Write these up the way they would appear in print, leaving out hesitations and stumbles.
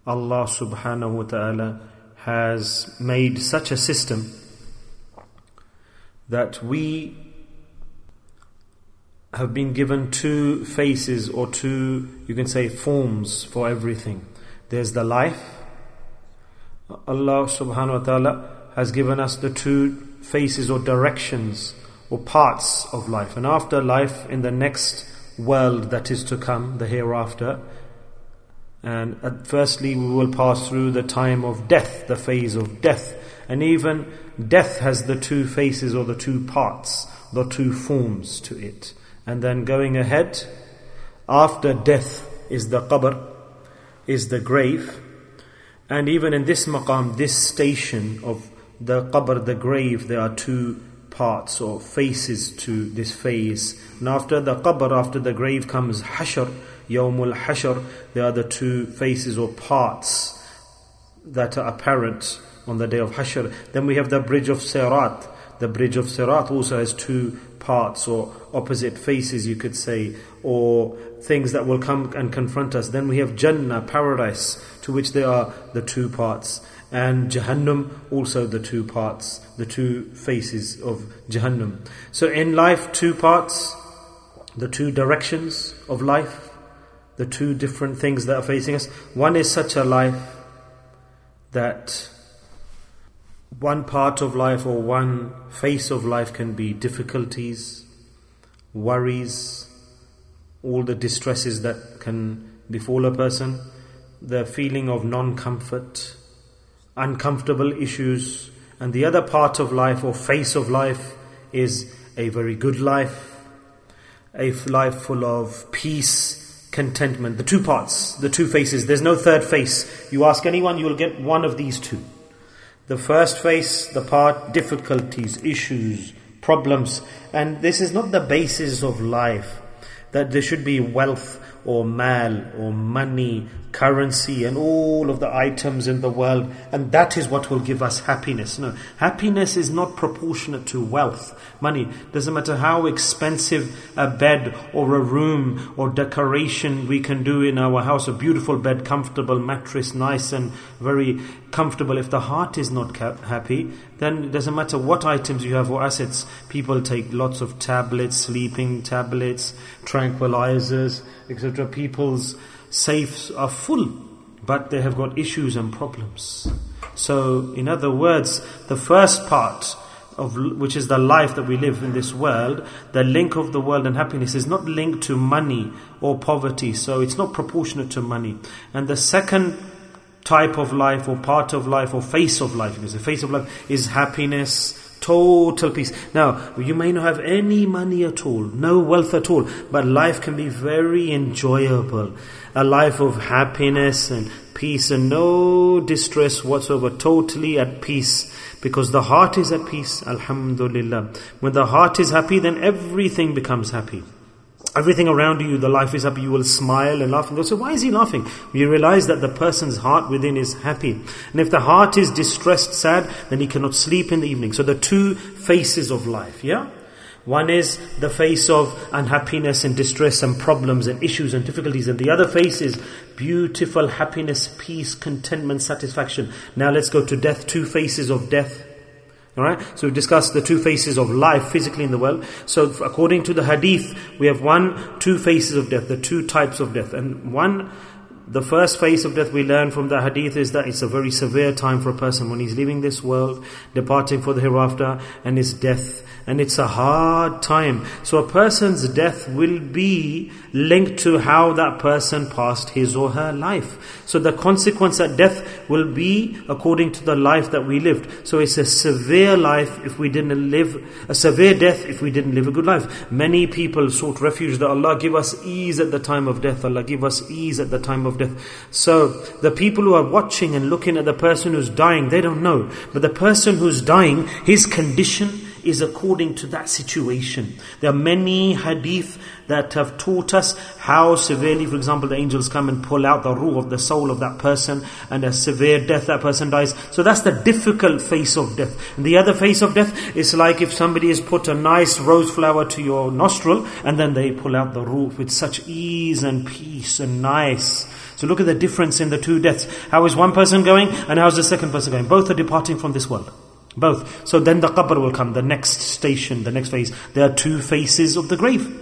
Allah subhanahu wa ta'ala has made such a system that we have been given two faces, or two, you can say, forms for everything. There's the life. Allah subhanahu wa ta'ala has given us the two faces or directions or parts of life. And after life, in the next world that is to come, the hereafter, and firstly we will pass through the time of death, the phase of death. And even death has the two faces or the two parts, the two forms to it. And then going ahead, after death is the qabr, is the grave. And even in this maqam, this station of the qabr, the grave, there are two parts or faces to this phase. And after the qabr, after the grave, comes hashr, yawmul hashr. There are the two faces or parts that are apparent on the day of hashr. Then we have the bridge of Sirat. The bridge of Sirat also has two parts or opposite faces, you could say, or things that will come and confront us. Then we have Jannah, paradise, to which there are the two parts. And Jahannam, also the two parts, the two faces of Jahannam. So in life, two parts, the two directions of life, the two different things that are facing us. One is such a life that one part of life or one face of life can be difficulties, worries, all the distresses that can befall a person, the feeling of non-comfort, uncomfortable issues. And the other part of life or face of life is a very good life, a life full of peace, contentment. The two parts, the two faces. There's no third face. You ask anyone, you will get one of these two. The first face, the part, difficulties, issues, problems. And this is not the basis of life, that there should be wealth or mal or money, currency and all of the items in the world, and that is what will give us happiness. No, happiness is not proportionate to wealth, money. Doesn't matter how expensive a bed or a room or decoration we can do in our house, a beautiful bed, comfortable mattress, nice and very comfortable. If the heart is not happy, then it doesn't matter what items you have or assets. People take lots of tablets, sleeping tablets, tranquilizers, etc. People's safes are full, but they have got issues and problems. So, in other words, the first part of which is the life that we live in this world, the link of the world and happiness is not linked to money or poverty, so it's not proportionate to money. And the second type of life or part of life or face of life, because the face of life is happiness, total peace. Now, you may not have any money at all, no wealth at all, but life can be very enjoyable. A life of happiness and peace and no distress whatsoever, totally at peace. Because the heart is at peace, alhamdulillah. When the heart is happy, then everything becomes happy. Everything around you, the life is happy, you will smile and laugh. And they'll say, why is he laughing? You realize that the person's heart within is happy. And if the heart is distressed, sad, then he cannot sleep in the evening. So the two faces of life, yeah? One is the face of unhappiness and distress and problems and issues and difficulties. And the other face is beautiful happiness, peace, contentment, satisfaction. Now let's go to death, two faces of death. Alright, so we've discussed the two faces of life physically in the world. So according to the hadith, we have two faces of death, the two types of death. And the first phase of death we learn from the hadith is that it's a very severe time for a person when he's leaving this world, departing for the hereafter, and his death. And it's a hard time. So a person's death will be linked to how that person passed his or her life. So the consequence at death will be according to the life that we lived. So it's a severe life if we didn't live, a severe death if we didn't live a good life. Many people sought refuge that Allah give us ease at the time of death. Allah give us ease at the time of death. So the people who are watching and looking at the person who's dying, they don't know. But the person who's dying, his condition is according to that situation. There are many hadith that have taught us how severely, for example, the angels come and pull out the ruh of the soul of that person, and a severe death, that person dies. So that's the difficult face of death. And the other face of death is like if somebody has put a nice rose flower to your nostril and then they pull out the ruh with such ease and peace and nice. So look at the difference in the two deaths. How is one person going and how is the second person going? Both are departing from this world. Both. So then the qabr will come, the next station, the next phase. There are two faces of the grave.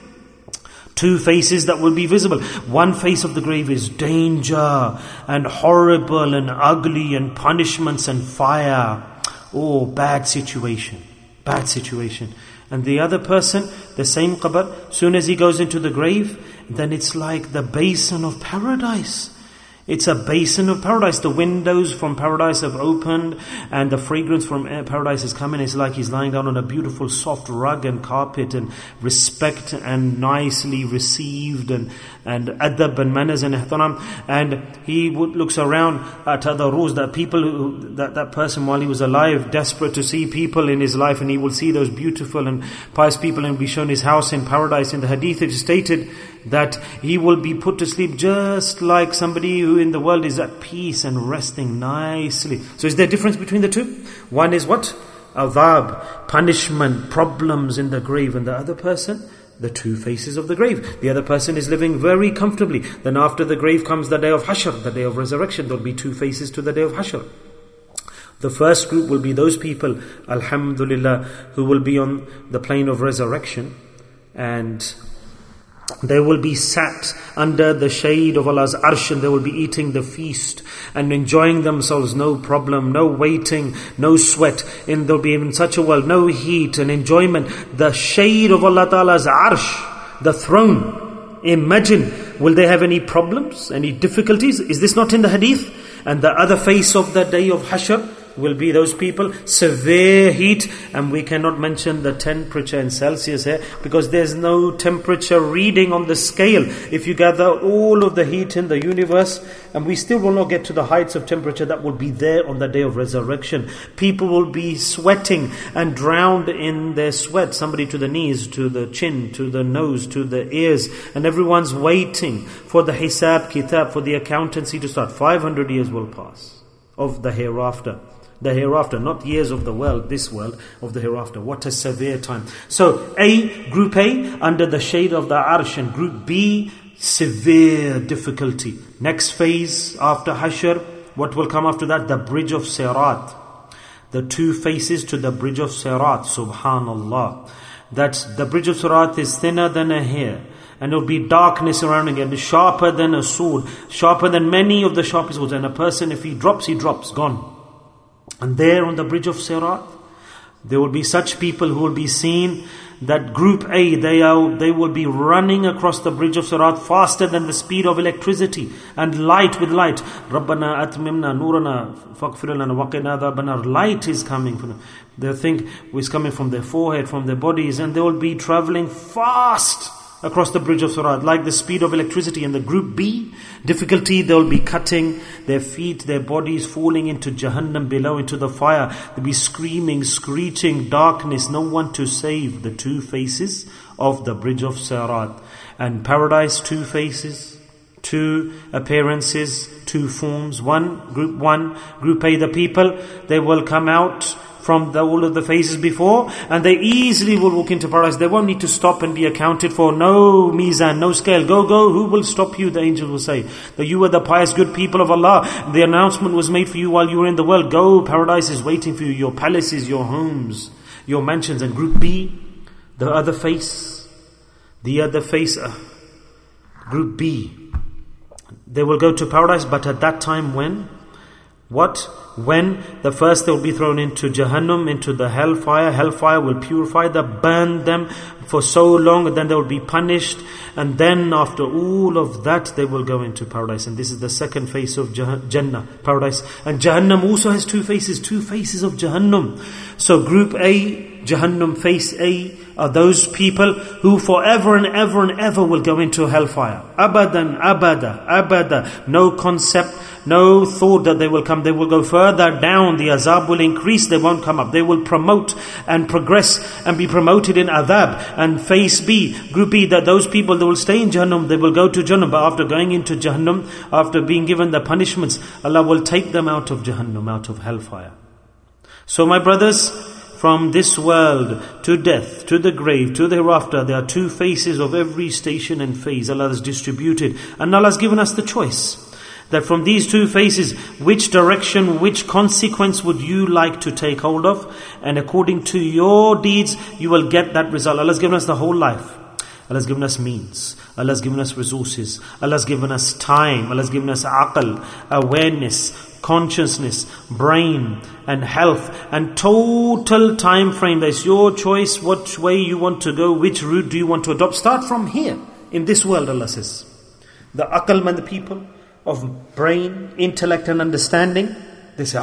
Two faces that will be visible. One face of the grave is danger and horrible and ugly and punishments and fire. Oh, bad situation. Bad situation. And the other person, the same qabr, soon as he goes into the grave, then it's like the basin of paradise. It's a basin of paradise. The windows from paradise have opened and the fragrance from paradise is coming. It's like he's lying down on a beautiful soft rug and carpet and respect and nicely received and adab and manners and ihtaram. And he looks around at other rules, that people, that person while he was alive, desperate to see people in his life, and he will see those beautiful and pious people and be shown his house in paradise. In the hadith it is stated that he will be put to sleep just like somebody who in the world is at peace and resting nicely. So is there a difference between the two? One is what? Adhab, punishment, problems in the grave. And the other person, the two faces of the grave. The other person is living very comfortably. Then after the grave comes the day of Hashr, the day of resurrection. There will be two faces to the day of Hashr. The first group will be those people, alhamdulillah, who will be on the plane of resurrection, and they will be sat under the shade of Allah's arsh, and they will be eating the feast and enjoying themselves, no problem, no waiting, no sweat. And they'll be in such a world, no heat and enjoyment. The shade of Allah Ta'ala's arsh, the throne. Imagine, will they have any problems, any difficulties? Is this not in the hadith? And the other face of the day of Hashr will be those people, severe heat, and we cannot mention the temperature in Celsius here because there's no temperature reading on the scale. If you gather all of the heat in the universe, and we still will not get to the heights of temperature that will be there on the day of resurrection. People will be sweating and drowned in their sweat, somebody to the knees, to the chin, to the nose, to the ears, and everyone's waiting for the hisab kitab, for the accountancy to start. 500 years will pass of the hereafter. The hereafter, not years of the world, this world, of the hereafter. What a severe time. So, Group A, under the shade of the arsh, and Group B, severe difficulty. Next phase after Hashr, what will come after that? The bridge of Sirat. The two faces to the bridge of Sirat, subhanallah. That's, the bridge of Sirat is thinner than a hair. And there will be darkness surrounding it, sharper than a sword, sharper than many of the sharpest swords. And a person, if he drops, gone. And there on the bridge of Sirat, there will be such people who will be seen that Group A, they will be running across the bridge of Sirat faster than the speed of electricity, and light with light. Rabbana atmimna nurana faghfir lana waqina adhaban. Light is coming from them. They think it's coming from their forehead, from their bodies, and they will be traveling fast across the bridge of Sirat, like the speed of electricity. And the Group B, difficulty, they'll be cutting their feet, their bodies falling into Jahannam below, into the fire. They'll be screaming, screeching, darkness, no one to save. The two faces of the bridge of Sirat. And paradise, two faces, two appearances, two forms. Group A, the people, they will come out from all of the phases before, and they easily will walk into paradise. They won't need to stop and be accounted for. No mizan, no scale. Go, who will stop you? The angels will say that you are the pious good people of Allah. The announcement was made for you while you were in the world. Go, paradise is waiting for you. Your palaces, your homes, your mansions. And Group B, the other face, Group B, they will go to paradise, but at that time when? When the first they will be thrown into Jahannam, into the hellfire. Hellfire will purify them, burn them for so long, and then they will be punished. And then after all of that, they will go into paradise. And this is the second face of Jannah, paradise. And Jahannam also has two faces of Jahannam. So Group A, Jahannam face A, are those people who forever and ever will go into hellfire. Abadan, abada. No concept, no thought that they will come. They will go further down. The azab will increase. They won't come up. They will promote and progress and be promoted in azab. And face B, Group B, that those people, they will stay in Jahannam. They will go to Jahannam. But after going into Jahannam, after being given the punishments, Allah will take them out of Jahannam, out of hellfire. So my brothers, from this world to death, to the grave, to the hereafter, there are two faces of every station and phase. Allah has distributed, and Allah has given us the choice. that from these two faces, which direction, which consequence would you like to take hold of? And according to your deeds, you will get that result. Allah's given us the whole life. Allah's given us means. Allah's given us resources. Allah's given us time. Allah's given us aql, awareness, consciousness, brain and health and total time frame. That's your choice, which way you want to go, which route do you want to adopt. Start from here, in this world, Allah says. The aql and the people of brain, intellect and understanding, they say,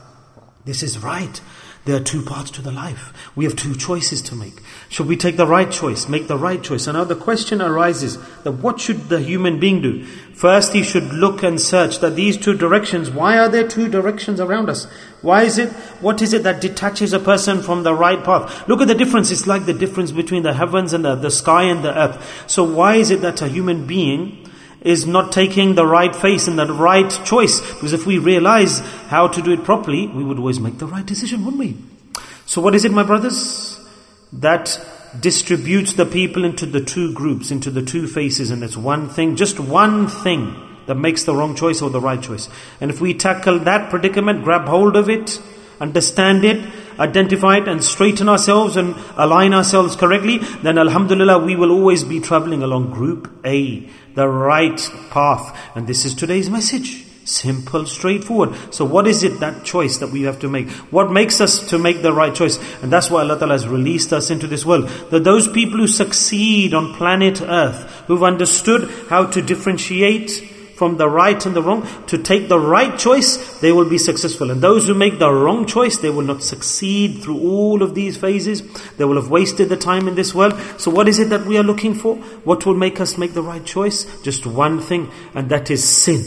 this is right. There are two paths to the life. We have two choices to make. Should we take the right choice? Make the right choice. And now the question arises that what should the human being do? First, he should look and search that these two directions, why are there two directions around us? What is it that detaches a person from the right path? Look at the difference. It's like the difference between the heavens and the sky and the earth. So why is it that a human being is not taking the right face and the right choice? Because if we realize how to do it properly, we would always make the right decision, wouldn't we? So what is it, my brothers, that distributes the people into the two groups, into the two faces? And it's one thing, just one thing, that makes the wrong choice or the right choice. And if we tackle that predicament, grab hold of it, understand it, identify it and straighten ourselves and align ourselves correctly, then alhamdulillah we will always be traveling along group A, the right path. And this is today's message. Simple, straightforward. So what is it, that choice that we have to make? What makes us to make the right choice? And that's why Allah Ta'ala has released us into this world. That those people who succeed on planet Earth, who've understood how to differentiate from the right and the wrong, to take the right choice, they will be successful. And those who make the wrong choice, they will not succeed through all of these phases. They will have wasted the time in this world. So what is it that we are looking for? What will make us make the right choice? Just one thing, and that is sin.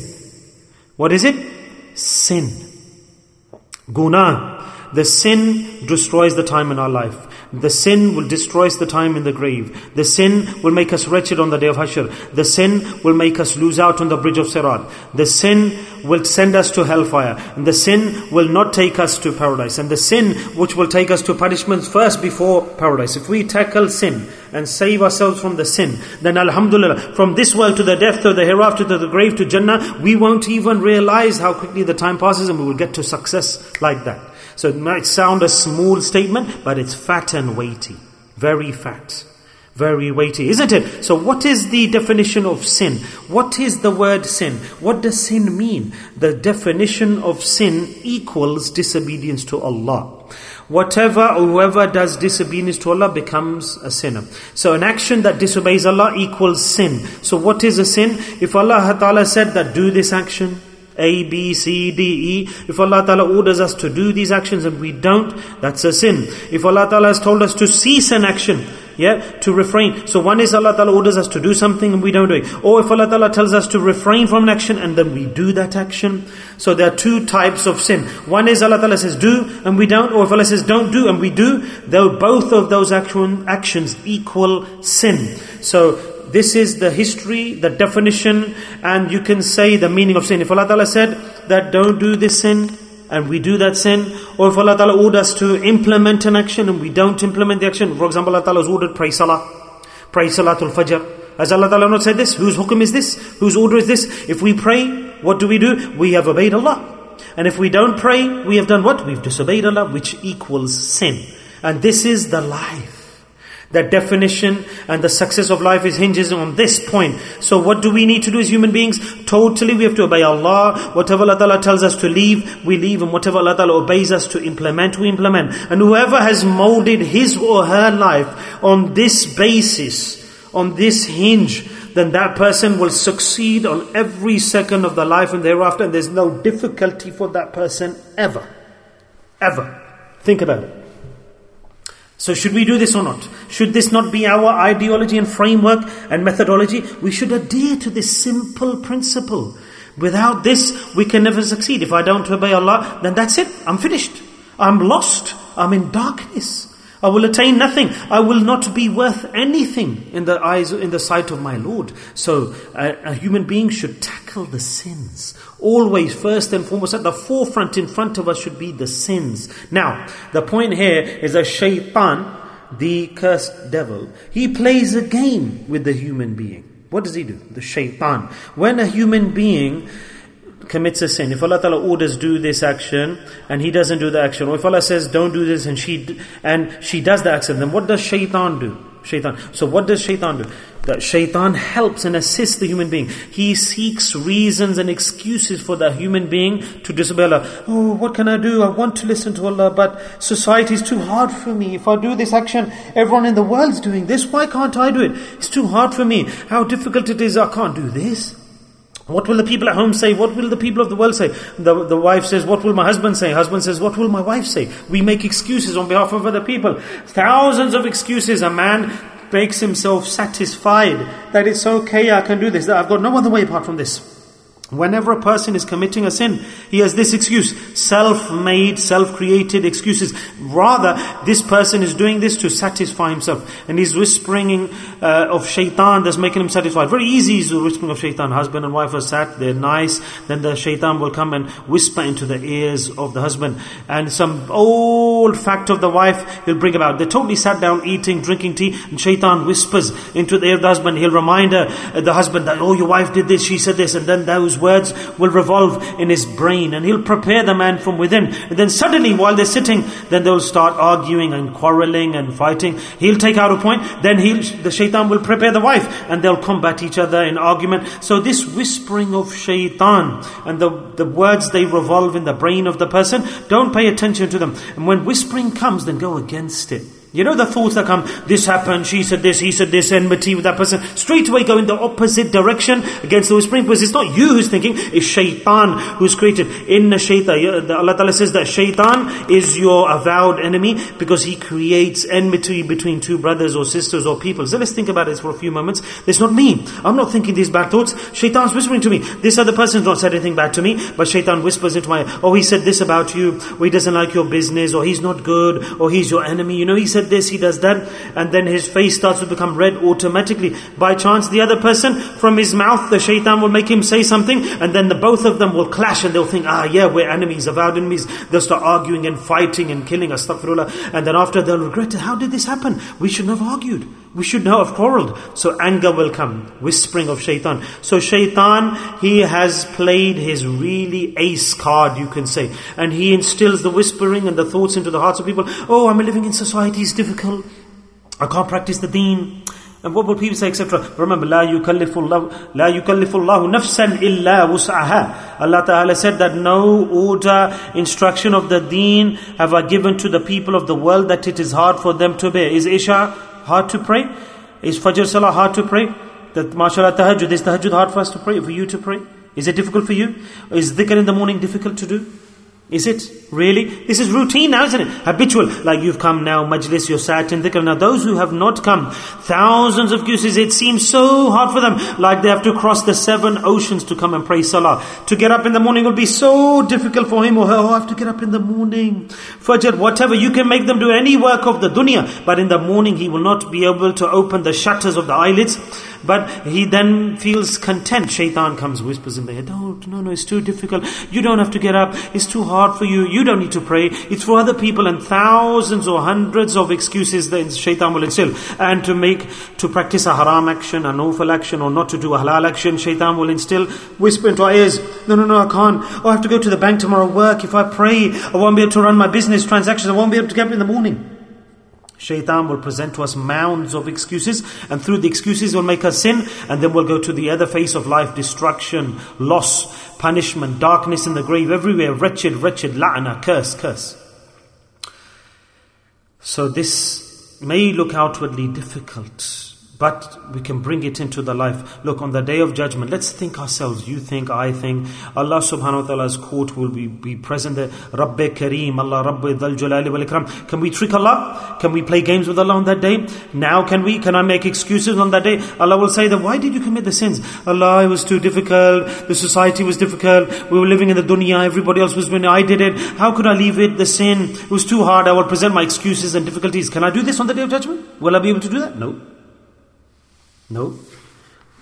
What is it? Sin. Guna. The sin destroys the time in our life. The sin will destroy us the time in the grave. The sin will make us wretched on the day of Hashr. The sin will make us lose out on the bridge of Sirat. The sin will send us to hellfire. And the sin will not take us to paradise. And the sin which will take us to punishments first before paradise. If we tackle sin and save ourselves from the sin, then alhamdulillah, from this world to the death, to the hereafter, to the grave, to Jannah, we won't even realize how quickly the time passes and we will get to success like that. So it might sound a small statement, but it's fat and weighty. Very fat. Very weighty, isn't it? So what is the definition of sin? What is the word sin? What does sin mean? The definition of sin equals disobedience to Allah. Whoever does disobedience to Allah becomes a sinner. So an action that disobeys Allah equals sin. So what is a sin? If Allah Ta'ala said that do this action, A, B, C, D, E. If Allah Ta'ala orders us to do these actions and we don't, that's a sin. If Allah Ta'ala has told us to cease an action, to refrain. So one is Allah Ta'ala orders us to do something and we don't do it. Or if Allah Ta'ala tells us to refrain from an action and then we do that action. So there are two types of sin. One is Allah Ta'ala says do and we don't. Or if Allah says don't do and we do, though both of those actions equal sin. So this is the history, the definition, and you can say the meaning of sin. If Allah Ta'ala said that don't do this sin, and we do that sin, or if Allah Ta'ala ordered us to implement an action and we don't implement the action, for example, Allah Ta'ala has ordered pray Salatul Fajr. Has Allah Ta'ala not said this? Whose hukum is this? Whose order is this? If we pray, what do? We have obeyed Allah. And if we don't pray, we have done what? We've disobeyed Allah, which equals sin. And this is the life. That definition and the success of life hinges on this point. So what do we need to do as human beings? Totally we have to obey Allah. Whatever Allah Ta'ala tells us to leave, we leave. And whatever Allah Ta'ala obeys us to implement, we implement. And whoever has molded his or her life on this basis, on this hinge, then that person will succeed on every second of the life and thereafter. And there's no difficulty for that person ever. Ever. Think about it. So should we do this or not? Should this not be our ideology and framework and methodology? We should adhere to this simple principle. Without this, we can never succeed. If I don't obey Allah, then that's it. I'm finished. I'm lost. I'm in darkness. I will attain nothing. I will not be worth anything in the sight of my Lord. So a human being should tackle the sins. Always, first and foremost, at the forefront in front of us should be the sins. Now, the point here is that Shaitan, the cursed devil, he plays a game with the human being. What does he do? The Shaitan. When a human being commits a sin, if Allah Ta'ala orders do this action and he doesn't do the action, or if Allah says don't do this and she does the action, then what does shaitan do? So what does shaitan do? That shaitan helps and assists the human being. He seeks reasons and excuses for the human being to disobey Allah. Oh, what can I do? I want to listen to Allah, but society is too hard for me. If I do this action, everyone in the world is doing this. Why can't I do it? It's too hard for me. How difficult it is. I can't do this. What will the people at home say? What will the people of the world say? The wife says, what will my husband say? Husband says, what will my wife say? We make excuses on behalf of other people. Thousands of excuses. A man makes himself satisfied that it's okay, I can do this. I've got no other way apart from this. Whenever a person is committing a sin, he has this excuse. Self-made, self-created excuses. Rather, this person is doing this to satisfy himself. And he's whispering of shaitan that's making him satisfied. Very easy is the whispering of shaitan. Husband and wife are sat, they're nice. Then the shaitan will come and whisper into the ears of the husband. And some old fact of the wife he'll bring about. They're totally sat down eating, drinking tea. And shaitan whispers into the ear of the husband. He'll remind the husband that, oh, your wife did this, she said this. And then those words will revolve in his brain, and he'll prepare the man from within. And then suddenly, while they're sitting, then they'll start arguing and quarreling and fighting. He'll take out a point, then the shaitan will prepare the wife, and they'll combat each other in argument. So this whispering of shaitan and the words, they revolve in the brain of the person. Don't pay attention to them. And when whispering comes, then go against it. You know the thoughts that come, this happened, she said this, he said this, enmity with that person. Straight away go in the opposite direction against the whispering, because it's not you who's thinking, it's shaitan who's created. Inna shaitan, Allah Ta'ala says that shaitan is your avowed enemy because he creates enmity between two brothers or sisters or people. So let's think about this for a few moments. It's not me. I'm not thinking these bad thoughts. Shaitan's whispering to me. This other person's not said anything bad to me, but shaitan whispers into my ear, oh, he said this about you, or he doesn't like your business, or he's not good, or he's your enemy. You know, he said this, he does that, and then his face starts to become red automatically. By chance, the other person, from his mouth, the shaitan will make him say something, and then the both of them will clash, and they'll think, we're enemies, avowed enemies. They'll start arguing and fighting and killing, astaghfirullah, and then after they'll regret it. How did this happen? We shouldn't have argued. We should not have quarreled. So anger will come, whispering of shaitan. So shaitan, he has played his really ace card, you can say. And he instills the whispering and the thoughts into the hearts of people. Oh, I'm living in society, it's difficult. I can't practice the deen. And what will people say, etc. Remember, لا يكلف الله نفسا إلا وسعها. Allah Ta'ala said that no order, instruction of the deen have I given to the people of the world that it is hard for them to bear. Is Isha hard to pray? Is Fajr Salah hard to pray? That mashallah tahajjud, is tahajjud hard for us to pray, for you to pray? Is it difficult for you? Is dhikr in the morning difficult to do? Is it? Really? This is routine now, isn't it? Habitual. Like you've come now, majlis, you're sat in dhikr. Now those who have not come, thousands of excuses, it seems so hard for them. Like they have to cross the 7 oceans to come and pray salah. To get up in the morning will be so difficult for him or her. Oh, I have to get up in the morning. Fajr, whatever. You can make them do any work of the dunya. But in the morning he will not be able to open the shutters of the eyelids. But he then feels content. Shaitan comes, whispers in the head, no, it's too difficult. You don't have to get up. It's too hard for you. You don't need to pray. It's for other people. And thousands or hundreds of excuses that shaitan will instill. And to practice a haram action, a nawfal action, or not to do a halal action, shaitan will instill, whisper into our ears, no, I can't. Oh, I have to go to the bank tomorrow, work. If I pray, I won't be able to run my business transactions. I won't be able to get up in the morning. Shaitan will present to us mounds of excuses, and through the excuses will make us sin, and then we'll go to the other face of life, destruction, loss, punishment, darkness in the grave, everywhere, wretched, la'na, curse. So this may look outwardly difficult, but we can bring it into the life. Look, on the day of judgment, let's think ourselves. You think, I think. Allah subhanahu wa ta'ala's court will be present there. Rabbi Kareem, Allah Rabbi Dhal Jalali wal Ikram. Can we trick Allah? Can we play games with Allah on that day? Now can we? Can I make excuses on that day? Allah will say that, why did you commit the sins? Allah, it was too difficult. The society was difficult. We were living in the dunya. Everybody else was doing it. I did it. How could I leave it? The sin. It was too hard. I will present my excuses and difficulties. Can I do this on the day of judgment? Will I be able to do that? No.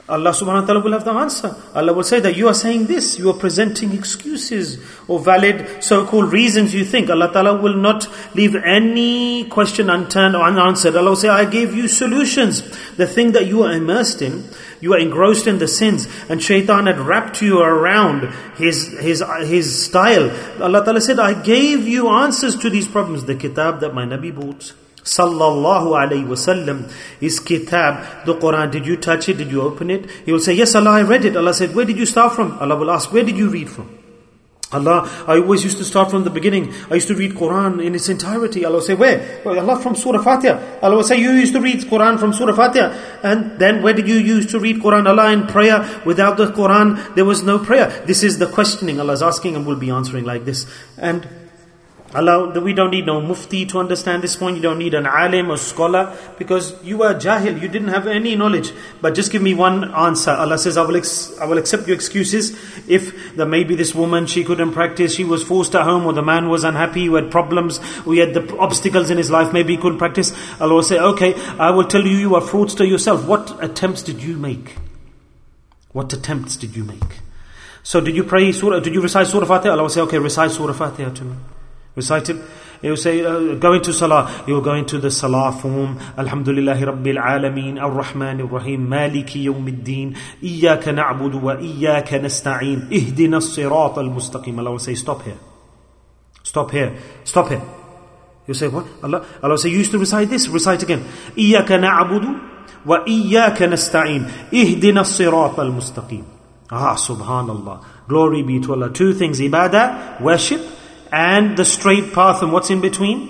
Allah subhanahu wa ta'ala will have the answer. Allah will say that you are saying this, you are presenting excuses or valid so-called reasons you think. Allah ta'ala will not leave any question unturned or unanswered. Allah will say, I gave you solutions. The thing that you are immersed in, you are engrossed in the sins, and shaitan had wrapped you around his style. Allah ta'ala said, I gave you answers to these problems. The kitab that my Nabi brought, Sallallahu Alaihi Wasallam, his kitab, the Quran, did you touch it? Did you open it? He will say, yes Allah, I read it. Allah said, where did you start from? Allah will ask, where did you read from? Allah, I always used to start from the beginning. I used to read Quran in its entirety. Allah will say, where? Well, Allah, from Surah Fatiha. Allah will say, you used to read Quran from Surah Fatiha. And then where did you used to read Quran? Allah, in prayer. Without the Quran, there was no prayer. This is the questioning Allah is asking, and we'll be answering like this. And Allah, we don't need no mufti to understand this point. You don't need an alim or scholar, because you are jahil. You didn't have any knowledge. But just give me one answer. Allah says, I will accept your excuses. If maybe this woman, she couldn't practice, she was forced at home, or the man was unhappy, who had problems, who had the obstacles in his life, maybe he couldn't practice. Allah will say, okay, I will tell you, you are fraudster yourself. What attempts did you make? What attempts did you make? So did you pray surah? Did you recite Surah Fatiha? Allah will say, okay, recite Surah Fatiha to me. Recite it. He will say, go into salah. You will go into the salah form. Alhamdulillahi Rabbil Alameen, Ar-Rahman Ar-Rahim, Maliki Yawmiddin, Iyaka na'budu wa Iyaka nasta'een, Ihdina as-sirat al-mustaqim. Allah will say, stop here. Stop here. Stop here. You say, what? Allah will say, you used to recite this. Recite again. Iyaka na'budu wa Iyaka nasta'een, Ihdina as-sirat al-mustaqim. Subhanallah. Glory be to Allah. Two things, ibadah, worship, and the straight path, and what's in between?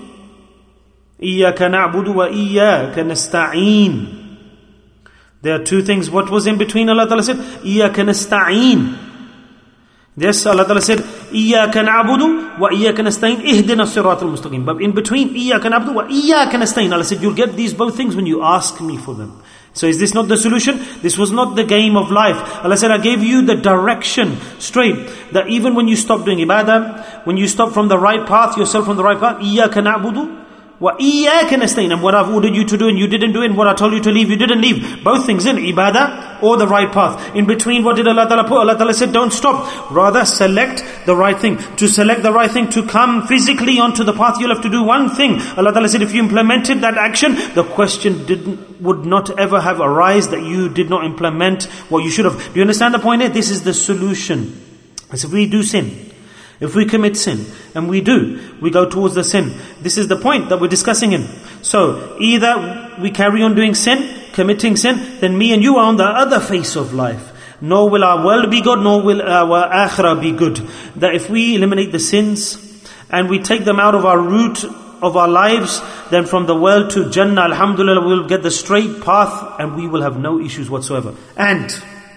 Iyaka na'budu wa iyaka nasta'een. There are two things. What was in between? Allah Ta'ala said, Iyaka nasta'een. Yes, Allah Ta'ala said, Iyaka na'budu wa iyaka nasta'een, ihdina as-sirat al-mustaqim. But in between, Iyaka na'budu wa iyaka nasta'een, Allah said, you'll get these both things when you ask me for them. So is this not the solution? This was not the game of life. Allah said, I gave you the direction straight. That even when you stop doing ibadah, when you stop from the right path, yourself from the right path, Iyaka na'budu wa iyaka nasta'een. And what I've ordered you to do and you didn't do it, and what I told you to leave, you didn't leave. Both things in ibadah or the right path. In between, what did Allah Ta'ala put? Allah Ta'ala said, don't stop. Rather, select the right thing. To select the right thing, to come physically onto the path, you'll have to do one thing. Allah Ta'ala said, if you implemented that action, the question would not ever have arisen that you did not implement what you should have. Do you understand the point here? This is the solution. As if we do sin, if we commit sin, and we go towards the sin. This is the point that we're discussing in. So, either we carry on doing sin, committing sin, then me and you are on the other face of life. Nor will our world be good, nor will our akhirah be good. That if we eliminate the sins, and we take them out of our route of our lives, then from the world to Jannah, alhamdulillah, we'll get the straight path, and we will have no issues whatsoever. And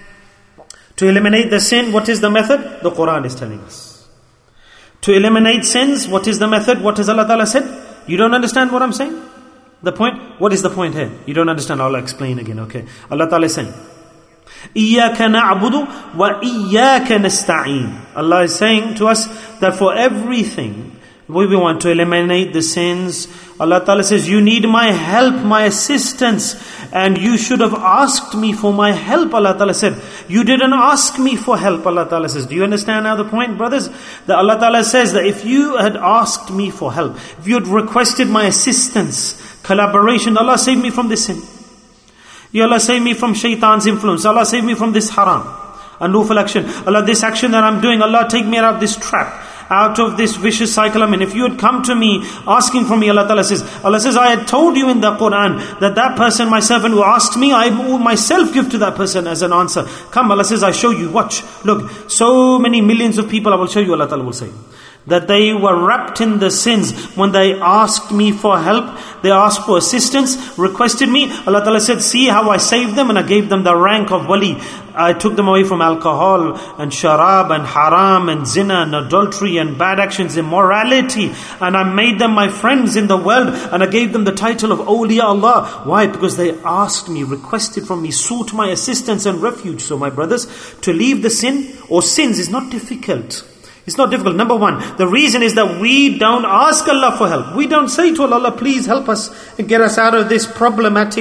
to eliminate the sin, what is the method? The Quran is telling us. To eliminate sins, what is the method? What has Allah Ta'ala said? You don't understand what I'm saying? The point? What is the point here? You don't understand. I'll explain again, okay? Allah Ta'ala is saying, Iyaka na'budu wa iyaka nasta'een. Allah is saying to us that for everything, we want to eliminate the sins. Allah Ta'ala says, you need my help, my assistance, and you should have asked me for my help. Allah Ta'ala said, you didn't ask me for help. Allah Ta'ala says, do you understand now the point, brothers? That Allah Ta'ala says that if you had asked me for help, if you had requested my assistance, collaboration, Allah save me from this sin. Ya Allah, save me from shaitan's influence. Allah, save me from this haram, unlawful action. Allah, this action that I'm doing, Allah, take me out of this trap, out of this vicious cycle I'm in. If you had come to me asking for me, Allah Ta'ala says, I had told you in the Quran that person, my servant who asked me, I myself give to that person as an answer. Come, Allah says, I show you, watch, look, so many millions of people I will show you, Allah Ta'ala will say. That they were wrapped in the sins. When they asked me for help, they asked for assistance, requested me, Allah Ta'ala said, see how I saved them, and I gave them the rank of wali. I took them away from alcohol and sharab and haram and zina and adultery and bad actions, immorality, and I made them my friends in the world, and I gave them the title of awliya Allah. Why? Because they asked me, requested from me, sought my assistance and refuge. So my brothers, to leave the sin or sins is not difficult. It's not difficult. Number one, the reason is that we don't ask Allah for help. We don't say to Allah, please help us and get us out of this problematic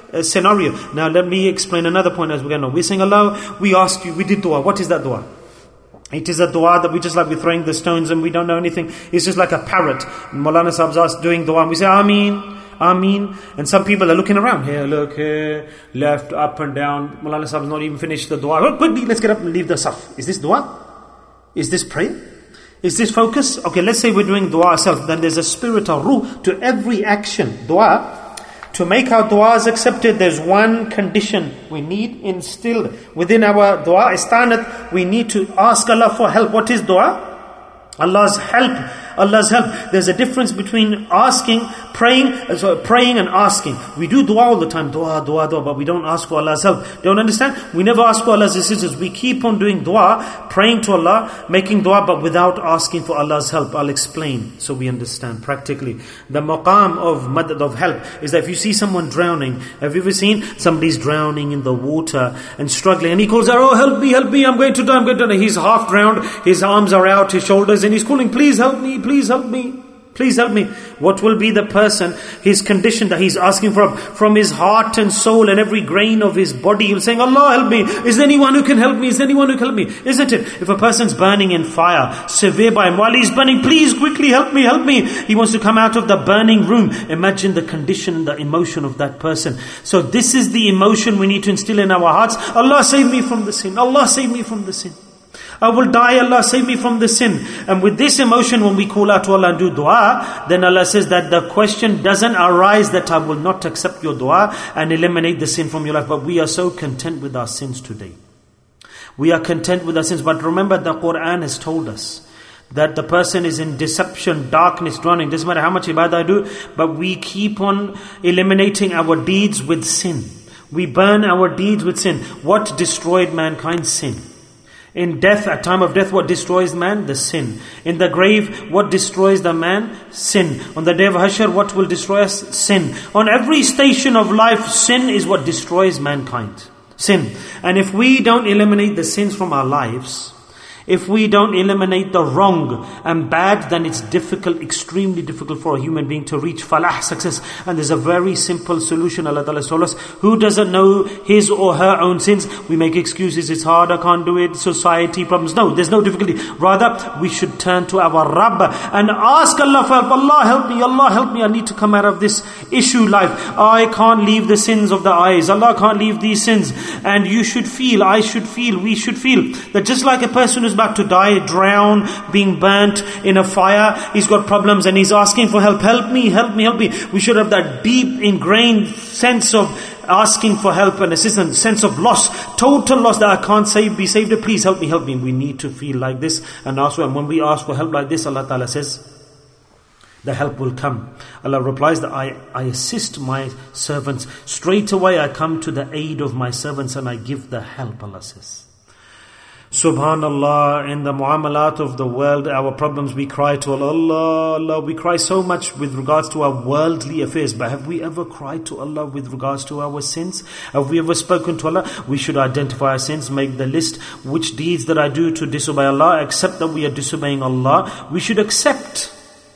scenario. Now let me explain another point as we're going on. We're saying, Allah, we ask you, we did dua. What is that dua? It is a dua that we just like we're throwing the stones and we don't know anything. It's just like a parrot. Maulana Sahib's asked doing dua and we say, Ameen, Ameen. And some people are looking around. Here, look, here, left, up and down. Maulana Sahib's not even finished the dua. Oh, quickly, let's get up and leave the saf. Is this dua? Is this prayer? Is this focus? Okay, let's say we're doing dua ourselves. Then there's a spirit or ruh to every action. Dua. To make our du'as accepted, there's one condition we need instilled within our du'a istanat. We need to ask Allah for help. What is du'a? Allah's help. Allah's help. There's a difference between praying and asking. We do dua all the time, dua, but we don't ask for Allah's help. Don't understand? We never ask for Allah's assistance. We keep on doing dua, praying to Allah, making dua, but without asking for Allah's help. I'll explain so we understand practically. The maqam of madad, of help, is that if you see someone drowning, have you ever seen somebody's drowning in the water and struggling, and he calls out, oh, help me, I'm going to die. He's half drowned, his arms are out, his shoulders, and he's calling, please help me, please help me. Please help me. What will be the person, his condition that he's asking for from his heart and soul and every grain of his body? He's saying, Allah help me. Is there anyone who can help me? Is there anyone who can help me? Isn't it? If a person's burning in fire, severe by him, while he's burning, please quickly help me, help me. He wants to come out of the burning room. Imagine the condition, the emotion of that person. So this is the emotion we need to instill in our hearts. Allah save me from the sin. Allah save me from the sin. I will die, Allah save me from the sin. And with this emotion, when we call out to Allah and do dua, then Allah says that the question doesn't arise that I will not accept your dua and eliminate the sin from your life. But we are so content with our sins today. We are content with our sins. But remember, the Quran has told us that the person is in deception, darkness, drowning. Doesn't matter how much ibadah I do, but we keep on eliminating our deeds with sin. We burn our deeds with sin. What destroyed mankind? Sin. In death, at time of death, what destroys man? The sin. In the grave, what destroys the man? Sin. On the day of Hashr, what will destroy us? Sin. On every station of life, sin is what destroys mankind. Sin. And if we don't eliminate the sins from our lives, if we don't eliminate the wrong and bad, then it's difficult, extremely difficult for a human being to reach falah, success. And there's a very simple solution. Allah Ta'ala told us, who doesn't know his or her own sins? We make excuses, it's hard, I can't do it, society problems. No, there's no difficulty. Rather, we should turn to our Rabb and ask Allah for help. Allah help me, I need to come out of this issue life. I can't leave the sins of the eyes. Allah can't leave these sins. And you should feel, I should feel, we should feel that just like a person who's about to die, drown, being burnt in a fire, he's got problems and he's asking for help. Help me. We should have that deep ingrained sense of asking for help and assistance, sense of loss, total loss, that I can't be saved. Please help me. We need to feel like this and ask for. And when we ask for help like this, Allah Ta'ala says, the help will come. Allah replies that I assist my servants. Straight away I come to the aid of my servants and I give the help, Allah says. Subhanallah, in the muamalat of the world, our problems, we cry to Allah, we cry so much with regards to our worldly affairs, but have we ever cried to Allah with regards to our sins? Have we ever spoken to Allah? We should identify our sins, make the list, which deeds that I do to disobey Allah, accept that we are disobeying Allah. We should accept,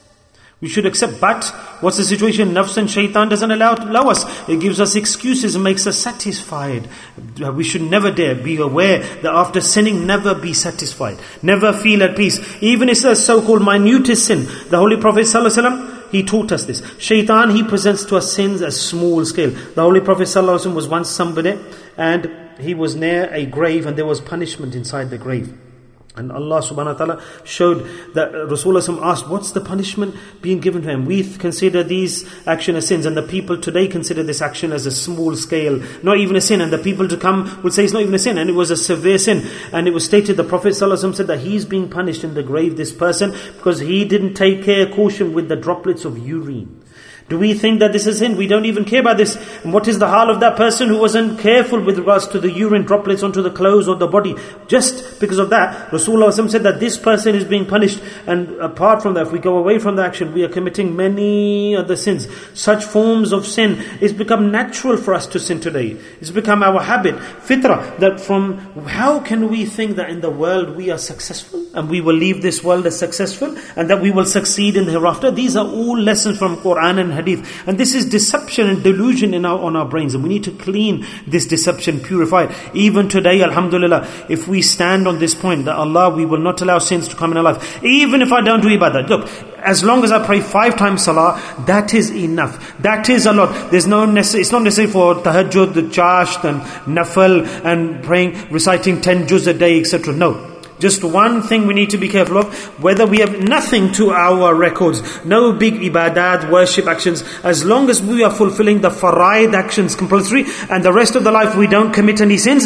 but what's the situation? Nafs and shaitan doesn't allow us. It gives us excuses and makes us satisfied. We should never dare be aware that after sinning, never be satisfied. Never feel at peace. Even if it's a so-called minutest sin. The Holy Prophet ﷺ, he taught us this. Shaitan, he presents to us sins as small scale. The Holy Prophet ﷺ was once somebody and he was near a grave and there was punishment inside the grave. And Allah subhanahu wa ta'ala showed that Rasulullah asked, what's the punishment being given to him? We consider these action as sins, and the people today consider this action as a small scale, not even a sin. And the people to come will say it's not even a sin, and it was a severe sin. And it was stated, the Prophet ﷺ said that he's being punished in the grave, this person, because he didn't take caution with the droplets of urine. Do we think that this is sin? We don't even care about this. And what is the hal of that person who wasn't careful with regards to the urine droplets onto the clothes or the body? Just because of that, Rasulullah said that this person is being punished. And apart from that, if we go away from the action, we are committing many other sins. Such forms of sin, it's become natural for us to sin today. It's become our habit, fitrah, that from how can we think that in the world we are successful and we will leave this world as successful and that we will succeed in the hereafter? These are all lessons from Quran and hadith. And this is deception and delusion on our brains. And we need to clean this deception, purify it. Even today, alhamdulillah, if we stand on this point that Allah, we will not allow sins to come in our life. Even if I don't do ibadah. Look, as long as I pray 5 times salah, that is enough. That is a lot. It's not necessary for tahajjud, the chasht and nafal and praying, reciting 10 juz a day, etc. No. Just one thing we need to be careful of, whether we have nothing to our records, no big ibadat, worship actions, as long as we are fulfilling the faraid actions compulsory, and the rest of the life we don't commit any sins,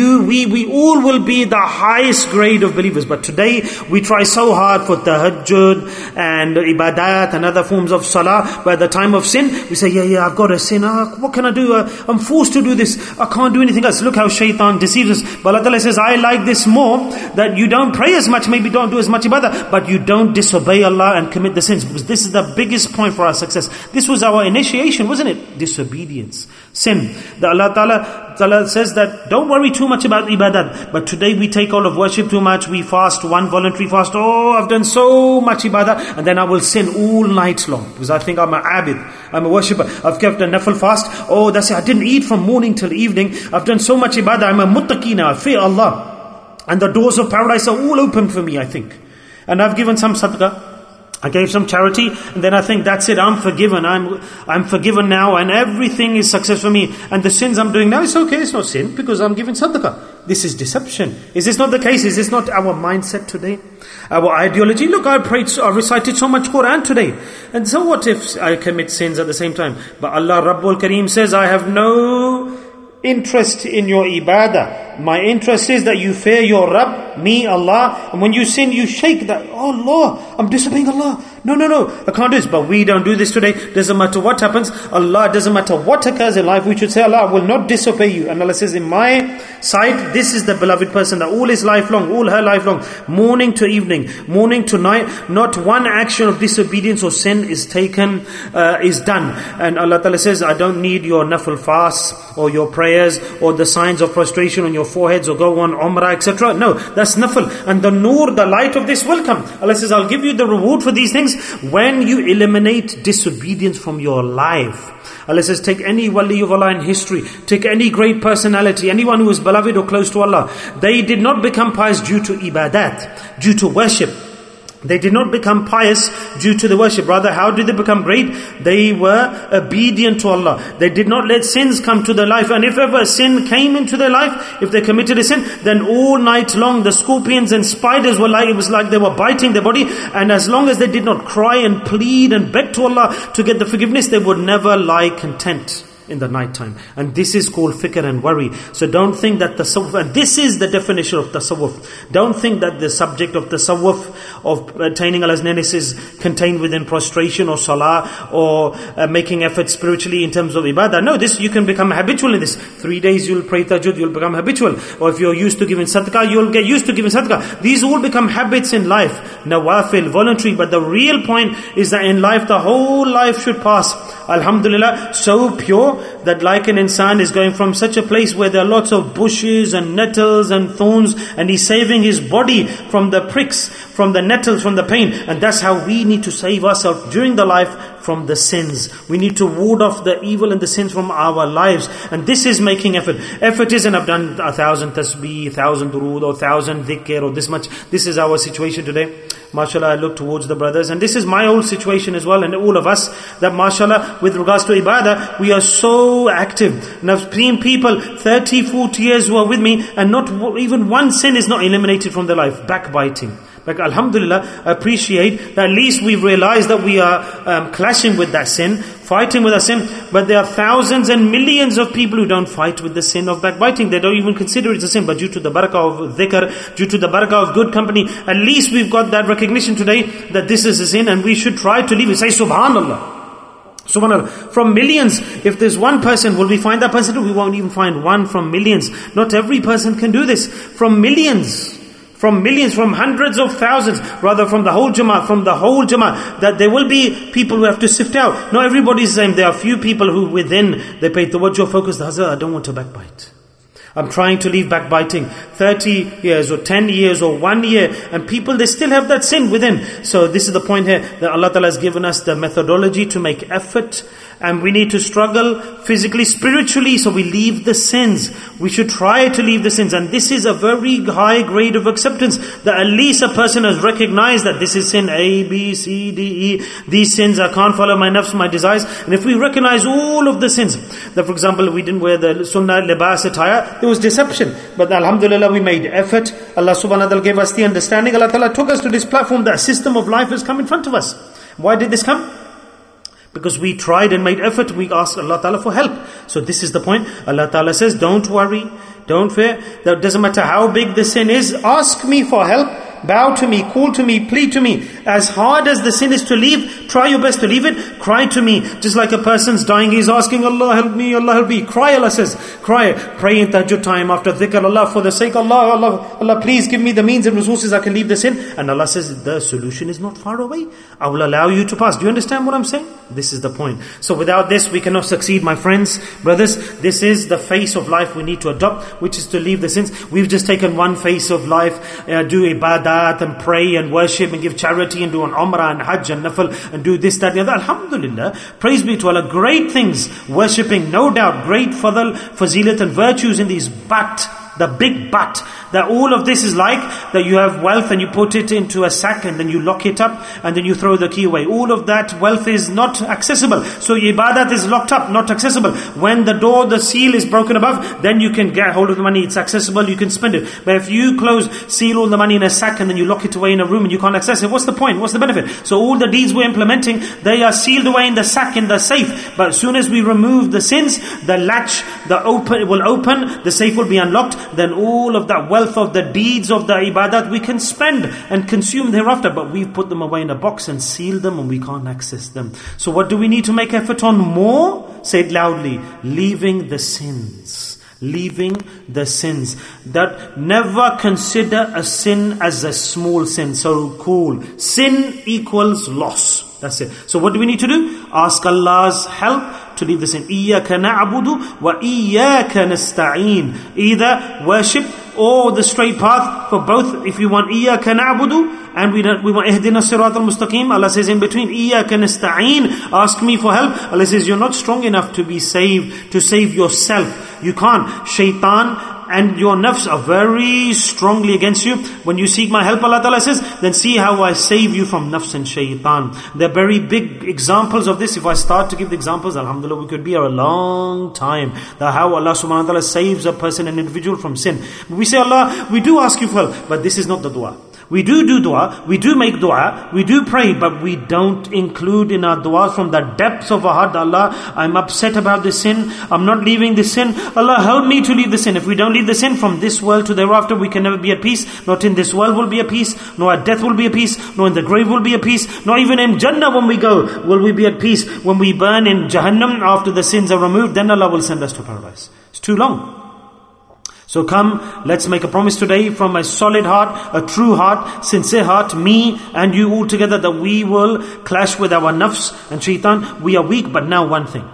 we all will be the highest grade of believers. But today, we try so hard for tahajjud and ibadat and other forms of salah, but at the time of sin, we say, yeah, I've got a sin, what can I do? I'm forced to do this, I can't do anything else. Look how shaitan deceives us. But Allah Ta'ala says, I like this more, that you don't pray as much, maybe don't do as much ibadah, but you don't disobey Allah and commit the sins. Because this is the biggest point for our success. This was our initiation, wasn't it? Disobedience. Sin. The Allah Ta'ala says that don't worry too much about ibadat. But today we take all of worship too much. We fast, one voluntary fast. Oh, I've done so much ibadah. And then I will sin all night long. Because I think I'm an abid. I'm a worshipper. I've kept a nafil fast. Oh, that's it. I didn't eat from morning till evening. I've done so much ibadah. I'm a muttaqi now. I fear Allah. And the doors of paradise are all open for me, I think. And I've given some sadaqah. I gave some charity. And then I think, that's it, I'm forgiven. I'm forgiven now. And everything is success for me. And the sins I'm doing now, it's okay, it's not sin. Because I'm giving sadaqah. This is deception. Is this not the case? Is this not our mindset today? Our ideology? Look, I recited so much Quran today. And so what if I commit sins at the same time? But Allah Rabbul Kareem says, I have no interest in your ibadah. My interest is that you fear your Rabb, me, Allah. And when you sin, you shake that. Oh Allah, I'm disobeying Allah. No, I can't do this. But we don't do this today. Doesn't matter what happens. Allah, doesn't matter what occurs in life. We should say, Allah, I will not disobey you. And Allah says, in my sight, this is the beloved person that all his life long, all her life long, morning to evening, morning to night, not one action of disobedience or sin is taken, is done. And Allah Ta'ala says, I don't need your nafil fasts or your prayers or the signs of prostration on your foreheads or go on umrah, etc. No, that's nafil. And the nur, the light of this will come. Allah says, I'll give you the reward for these things when you eliminate disobedience from your life. Allah says, take any wali of Allah in history, take any great personality, anyone who is beloved or close to Allah. They did not become pious due to ibadat, due to worship. They did not become pious due to the worship. Rather, how did they become great? They were obedient to Allah. They did not let sins come to their life. And if ever a sin came into their life, if they committed a sin, then all night long the scorpions and spiders it was like they were biting their body. And as long as they did not cry and plead and beg to Allah to get the forgiveness, they would never lie content in the night time. And this is called fikr and worry. So don't think that tasawwuf, and this is the definition of tasawwuf. Don't think that the subject of tasawwuf, of attaining Allah's nearness, is contained within prostration or salah or making effort spiritually in terms of ibadah. No, this you can become habitual in this. 3 days you'll pray tahajjud, you'll become habitual. Or if you're used to giving sadaqah, you'll get used to giving sadaqah. These all become habits in life. Nawafil, voluntary. But the real point is that in life, the whole life should pass, alhamdulillah, so pure that like an insan is going from such a place where there are lots of bushes and nettles and thorns, and he's saving his body from the pricks, from the nettles, from the pain. And that's how we need to save ourselves during the life from the sins. We need to ward off the evil and the sins from our lives. And this is making effort. Effort isn't, I've done 1,000 tasbih, 1,000 durood, or 1,000 dhikr, or this much. This is our situation today. MashaAllah, I look towards the brothers, and this is my old situation as well, and all of us, that MashaAllah, with regards to ibadah, we are so active. And I've seen people 30, 40 years who are with me, and not even one sin is not eliminated from their life. Backbiting. Like, alhamdulillah, I appreciate that at least we've realized that we are clashing with that sin, fighting with that sin. But there are thousands and millions of people who don't fight with the sin of backbiting. They don't even consider it a sin. But due to the barakah of dhikr, due to the barakah of good company, at least we've got that recognition today that this is a sin, and we should try to leave it. Say subhanallah. Subhanallah. From millions, if there's one person, will we find that person? We won't even find one from millions. Not every person can do this. From millions, from hundreds of thousands, rather from the whole Jama'ah, that there will be people who have to sift out. Not everybody is the same. There are few people who within, they pay tawajjuh, focus, Hazrat, I don't want to backbite. I'm trying to leave backbiting. 30 years or 10 years or 1 year, and people, they still have that sin within. So this is the point here, that Allah Ta'ala has given us the methodology to make effort, and we need to struggle physically, spiritually, so we leave the sins. We should try to leave the sins, and this is a very high grade of acceptance, that at least a person has recognized that this is sin A, B, C, D, E. These sins, I can't follow my nafs, my desires. And if we recognize all of the sins, that for example, we didn't wear the sunnah libas attire, it was deception. But alhamdulillah, we made effort. Allah subhanahu wa ta'ala gave us the understanding. Allah ta'ala took us to this platform. That system of life has come in front of us. Why did this come? Because we tried and made effort. We asked Allah ta'ala for help. So this is the point. Allah ta'ala says, don't worry, don't fear. That doesn't matter how big the sin is. Ask me for help. Bow to me, call to me, plead to me. As hard as the sin is to leave, try your best to leave it. Cry to me. Just like a person's dying, he's asking, Allah help me, Allah help me. Cry, Allah says. Cry. Pray in tahajjud time after dhikr. Allah, for the sake of Allah, please give me the means and resources I can leave the sin. And Allah says, the solution is not far away. I will allow you to pass. Do you understand what I'm saying? This is the point. So without this, we cannot succeed, my friends, brothers. This is the face of life we need to adopt, which is to leave the sins. We've just taken one face of life, do ibadah, and pray and worship and give charity and do an umrah and hajj and nafil and do this, that and the other. Alhamdulillah, praise be to Allah, great things, worshipping, no doubt, great fadl, fazilat and virtues in these, but the big but, that all of this is like that you have wealth and you put it into a sack and then you lock it up and then you throw the key away. All of that wealth is not accessible. So ibadat is locked up, not accessible. When the door, the seal is broken above, then you can get hold of the money. It's accessible, you can spend it. But if you seal all the money in a sack and then you lock it away in a room and you can't access it, what's the point? What's the benefit? So all the deeds we're implementing, they are sealed away in the sack, in the safe. But as soon as we remove the sins, the latch, it will open, the safe will be unlocked. Then all of that wealth of the deeds of the ibadat we can spend and consume thereafter. But we've put them away in a box and sealed them and we can't access them. So what do we need to make effort on more? Say it loudly. Leaving the sins. Leaving the sins. That never consider a sin as a small sin. So cool. Sin equals loss. That's it. So what do we need to do? Ask Allah's help to leave the sin. إِيَّاكَ نَعْبُدُ وَإِيَّاكَ نَسْتَعِينَ. Either worship or the straight path, for both. If you want إِيَّاكَ نَعْبُدُ and we want اهدنا الصراط المستقيم, Allah says in between إِيَّاكَ نَسْتَعِينَ, ask me for help. Allah says you're not strong enough to be saved, to save yourself. You can't. Shaitan and your nafs are very strongly against you. When you seek my help, Allah Ta'ala says, then see how I save you from nafs and shaitan. They're very big examples of this. If I start to give the examples, alhamdulillah, we could be here a long time. That how Allah subhanahu wa ta'ala saves a person, an individual from sin. We say, Allah, we do ask you for help, but this is not the dua. We do dua, we do make dua, we do pray, but we don't include in our dua from the depths of our heart, Allah, I'm upset about this sin, I'm not leaving this sin, Allah help me to leave the sin. If we don't leave the sin from this world to thereafter, we can never be at peace. Not in this world will be at peace, nor at death will be at peace, nor in the grave will be at peace, nor even in Jannah when we go will we be at peace. When we burn in Jahannam after the sins are removed, then Allah will send us to paradise. It's too long. So come, let's make a promise today from a solid heart, a true heart, sincere heart, me and you all together, that we will clash with our nafs and shaitan. We are weak, but now one thing.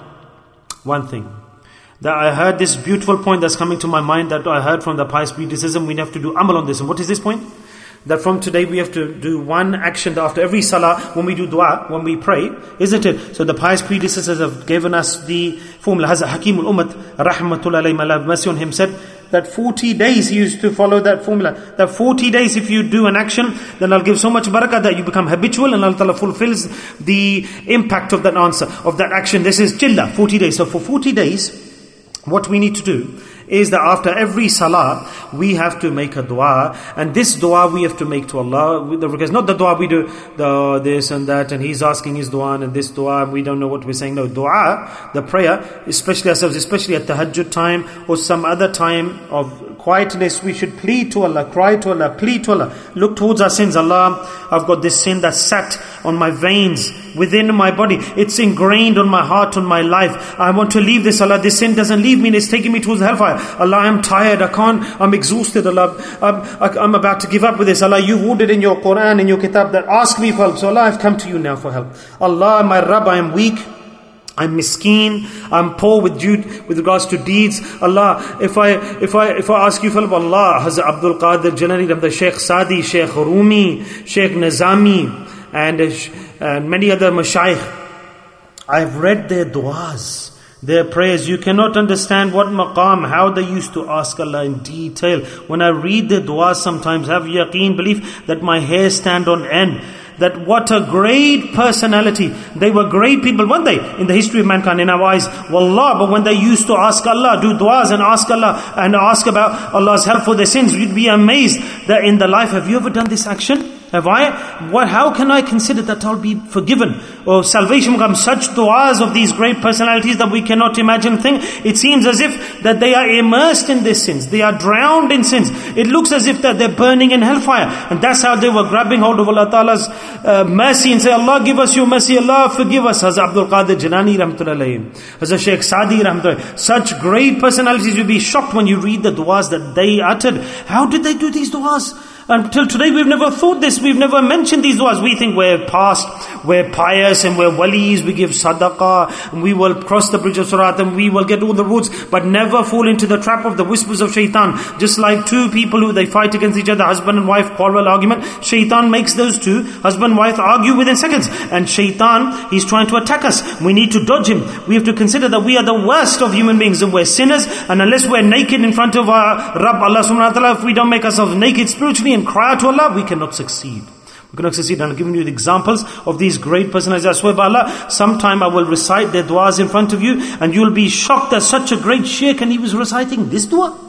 That I heard this beautiful point that's coming to my mind, that I heard from the pious predecessor. We have to do amal on this. And what is this point? That from today we have to do one action after every salah, when we do dua, when we pray, isn't it? So the pious predecessors have given us the formula. Hazrat Hakimul Ummat, rahmatullah alayhi, may Allah have mercy on him, said that 40 days he used to follow that formula. That 40 days if you do an action, then I'll give so much barakah that you become habitual and Allah Ta'ala fulfills the impact of that answer, of that action. This is chilla, 40 days. So for 40 days, what we need to do is that after every salah, we have to make a dua, and this dua we have to make to Allah, because not the dua we do, this and that, and he's asking his dua, and this dua, and we don't know what we're saying. No, dua, the prayer, especially ourselves, especially at tahajjud time, or some other time of quietness, we should plead to Allah, cry to Allah, plead to Allah, look towards our sins. Allah, I've got this sin that's sat on my veins, within my body, it's ingrained on my heart, on my life. I want to leave this, Allah. This sin doesn't leave me, and it's taking me towards the hellfire. Allah, I'm tired, I can't, I'm exhausted, Allah, I'm about to give up with this. Allah, you've ordered in your Quran, in your kitab, that ask me for help. So Allah, I've come to you now for help. Allah, my Rabb, I am weak, I'm miskeen, I'm poor with regards to deeds. Allah, if I ask you for help, Allah, Hazrat Abdul Qadir Jilani, the Sheikh Sadi, Sheikh Rumi, Sheikh Nizami, and many other mashayikh, I've read their du'as, their prayers. You cannot understand what maqam, how they used to ask Allah in detail. When I read their du'as sometimes, have yaqeen, belief that my hair stand on end. That what a great personality. They were great people, weren't they? In the history of mankind, in our eyes. Wallah, but when they used to ask Allah, do du'as and ask Allah, and ask about Allah's help for their sins, you'd be amazed that in the life, have you ever done this action? Have I? How can I consider that I'll be forgiven? Or salvation will come. Such du'as of these great personalities that we cannot imagine thing. It seems as if that they are immersed in their sins. They are drowned in sins. It looks as if that they're burning in hellfire. And that's how they were grabbing hold of Allah Ta'ala's mercy and say, Allah give us your mercy, Allah forgive us. Hazrat Abdul Qadir Jilani rahmatullahi, Hazrat Sheikh Sadi rahmatullahi. Such great personalities, you'll be shocked when you read the du'as that they uttered. How did they do these du'as? Until today we've never thought this, we've never mentioned these du'as. We think we're past, we're pious and we're walis, we give sadaqah, and we will cross the bridge of Sirat and we will get all the roots, but never fall into the trap of the whispers of shaitan. Just like two people who they fight against each other, husband and wife, quarrel, argument, shaitan makes those two, husband and wife, argue within seconds. And shaitan, he's trying to attack us. We need to dodge him. We have to consider that we are the worst of human beings and we're sinners, and unless we're naked in front of our Rabb, Allah subhanahu wa ta'ala, if we don't make ourselves naked spiritually and cry out to Allah, we cannot succeed. We cannot succeed. And I'm giving you the examples of these great personalities. I swear by Allah, sometime I will recite their du'as in front of you, and you'll be shocked that such a great shaykh, and he was reciting this du'a.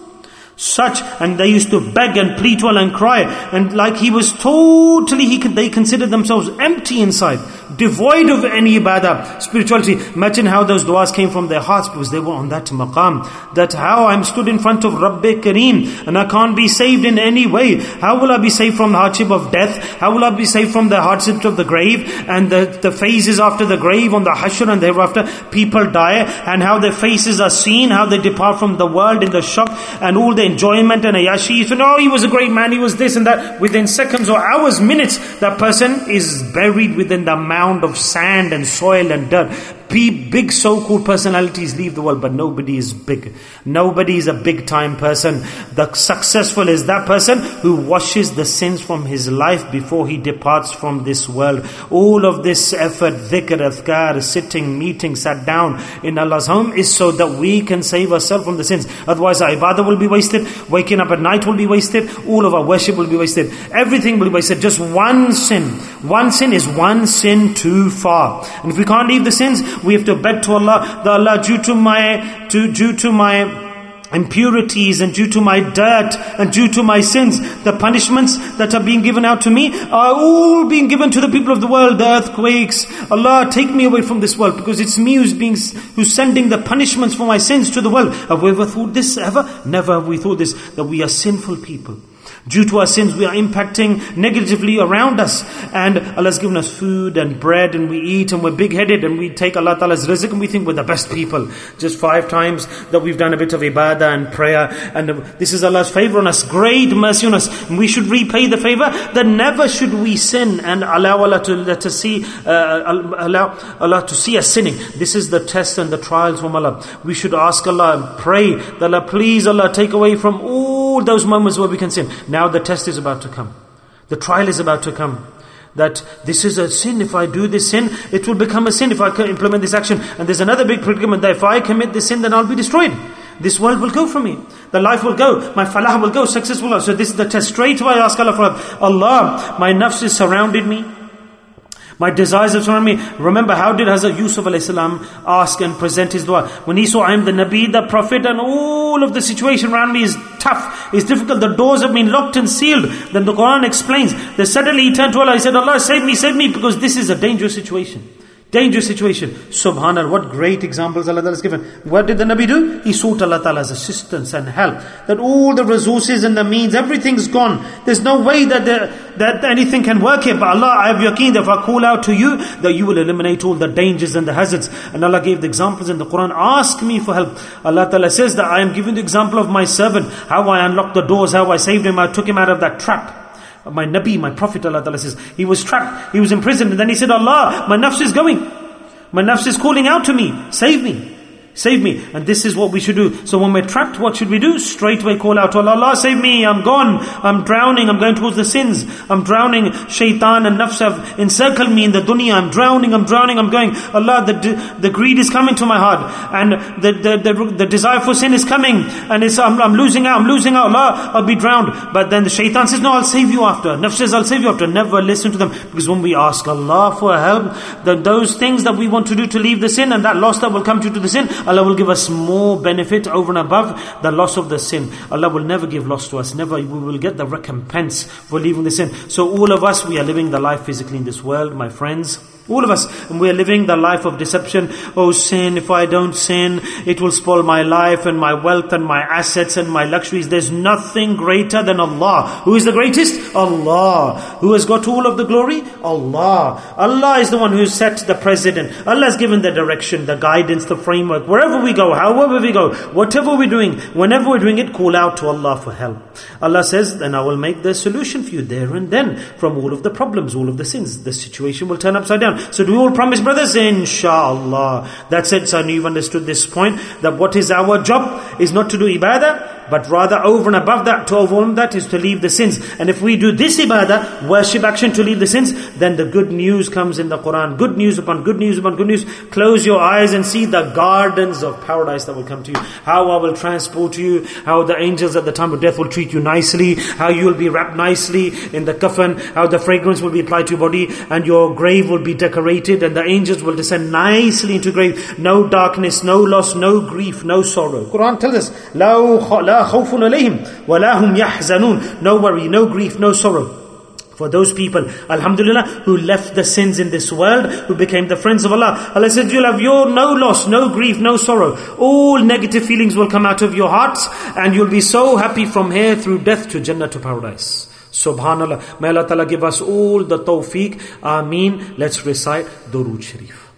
And they used to beg and plead to Allah and cry, and like he was totally, they considered themselves empty inside, devoid of any ibadah, spirituality. Imagine how those du'as came from their hearts, because they were on that maqam, that how I'm stood in front of Rabbi Kareem and I can't be saved in any way. How will I be saved from the hardship of death? How will I be saved from the hardships of the grave and the phases after the grave, on the hashr and thereafter? People die, and how their faces are seen, how they depart from the world in the shock and all the enjoyment and ayashi. You say, no, he was a great man, he was this and that. Within seconds or hours, minutes, that person is buried within the mound of sand and soil and dirt. Big so-called personalities leave the world, but nobody is big. Nobody is a big time person. The successful is that person who washes the sins from his life before he departs from this world. All of this effort, dhikr, adhkar, sitting, meeting, sat down in Allah's home, is so that we can save ourselves from the sins. Otherwise our ibadah will be wasted, waking up at night will be wasted, all of our worship will be wasted, everything will be wasted. Just one sin is one sin too far. And if we can't leave the sins, we have to beg to Allah, that Allah, due to my impurities and due to my dirt and due to my sins, the punishments that are being given out to me are all being given to the people of the world, the earthquakes. Allah, take me away from this world, because it's me who's sending the punishments for my sins to the world. Have we ever thought this ever? Never have we thought this, that we are sinful people. Due to our sins, we are impacting negatively around us. And Allah's given us food and bread, and we eat, and we're big-headed, and we take Allah Ta'ala's rizq, and we think we're the best people. Just 5 times that we've done a bit of ibadah and prayer, and this is Allah's favor on us, great mercy on us. And we should repay the favor. That never should we sin and allow Allah to see us sinning. This is the test and the trials from Allah. We should ask Allah and pray that Allah, please Allah, take away from all those moments where we can sin. Now the test is about to come. The trial is about to come. That this is a sin. If I do this sin, it will become a sin if I implement this action. And there's another big predicament, that if I commit this sin, then I'll be destroyed. This world will go from me. The life will go. My falah will go. Success will go. So this is the test. Straight away I ask Allah for help. Allah, my nafs is surrounded me. My desires have surrounded me. Remember, how did Hazrat Yusuf alayhi salam ask and present his dua? When he saw, I am the Nabi, the Prophet, and all of the situation around me is tough, is difficult, the doors have been locked and sealed. Then the Quran explains that suddenly he turned to Allah, he said, Allah, save me, because this is a dangerous situation. Dangerous situation. Subhanallah, what great examples Allah has given. What did the Nabi do? He sought Allah Ta'ala's assistance and help. That all the resources and the means, everything's gone. There's no way that anything can work here. But Allah, I have yaqeen that if I call out to you, that you will eliminate all the dangers and the hazards. And Allah gave the examples in the Quran. Ask me for help. Allah Ta'ala says that I am giving the example of my servant, how I unlocked the doors, how I saved him, I took him out of that trap. My Nabi, my Prophet, Allah Ta'ala says, he was trapped, he was imprisoned, and then he said, Allah, my nafs is going. My nafs is calling out to me, save me. Save me. And this is what we should do. So when we're trapped, what should we do? Straight away call out to Allah, Allah save me, I'm gone, I'm drowning, I'm going towards the sins, I'm drowning, shaitan and nafs have encircled me in the dunya, I'm drowning, I'm going, Allah, the greed is coming to my heart, and the desire for sin is coming, and I'm losing out, Allah, I'll be drowned. But then the shaitan says, no, I'll save you after. Nafs says, I'll save you after. Never listen to them, because when we ask Allah for help, those things that we want to do to leave the sin, and that loss that will come due to the sin, Allah will give us more benefit over and above the loss of the sin. Allah will never give loss to us. Never. We will get the recompense for leaving the sin. So all of us, we are living the life physically in this world, my friends. All of us. And we are living the life of deception. Oh sin, if I don't sin, it will spoil my life and my wealth and my assets and my luxuries. There's nothing greater than Allah. Who is the greatest? Allah. Who has got all of the glory? Allah. Allah is the one who set the president. Allah has given the direction, the guidance, the framework. Wherever we go, however we go, whatever we're doing, whenever we're doing it, call out to Allah for help. Allah says, then I will make the solution for you there and then from all of the problems, all of the sins. The situation will turn upside down. So do we all promise, brothers? Inshallah. That's it. So you've understood this point, that what is our job is not to do ibadah, but rather over and above that, to overwhelm that, is to leave the sins. And if we do this ibadah, worship action to leave the sins, then the good news comes in the Quran. Good news upon good news upon good news. Close your eyes and see the gardens of paradise that will come to you. How I will transport you, how the angels at the time of death will treat you nicely, how you will be wrapped nicely in the coffin, how the fragrance will be applied to your body, and your grave will be decorated, and the angels will descend nicely into grave. No darkness, no loss, no grief, no sorrow. Quran tells us, La khawfun alayhim wa la hum yahzanun. No worry, no grief, no sorrow. For those people, alhamdulillah, who left the sins in this world, who became the friends of Allah. Allah said, you'll have no loss, no grief, no sorrow. All negative feelings will come out of your hearts, and you'll be so happy from here through death to Jannah, to paradise. Subhanallah. May Allah Ta'ala give us all the tawfiq. Ameen. Let's recite Durood Sharif.